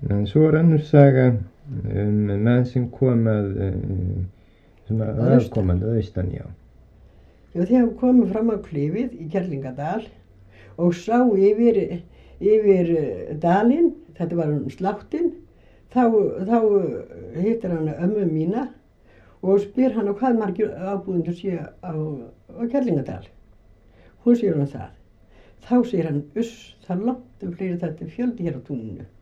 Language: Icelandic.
En svo önnur saga menn sem kom að aðkomandi að austan, já. Já, þegar komum fram á klifið í Kerlingadal og sá yfir dalinn, þetta var sláttinn, þá hittir hann ömmu mína og spyr hann hvað margir ábúendur sé á Kerlingadal. Hún sér hann það. Þá segir hann, það er langt fleiri, þetta fjöldi hér á túninu.